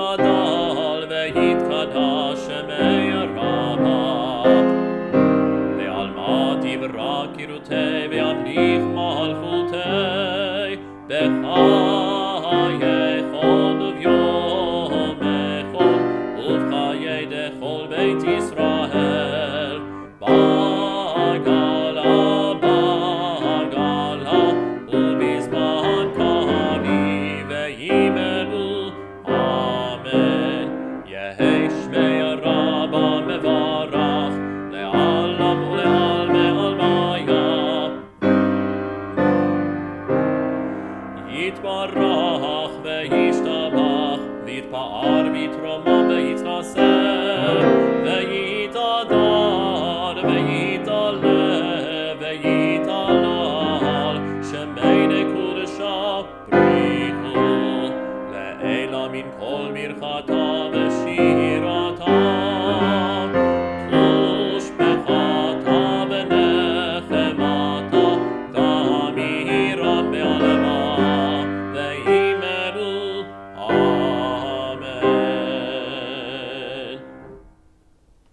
ויתגדל ויתקדש שמי רבה בעלמא תברא קירותי וימליך מלכותי בחיי חול וביום חול ובחיי דכל בית ישראל בגלה ובזמן קריב וימלאו אמן יהי שמי רבה מברך לעלם ולעלמי עלמיה יתברך וישתבח ויתפאר ויתרומם ויתנשא ויתהדר ויתעלה ויתהלל שמי נקודשה בריחו לעילה מן כל מרחתה ושיר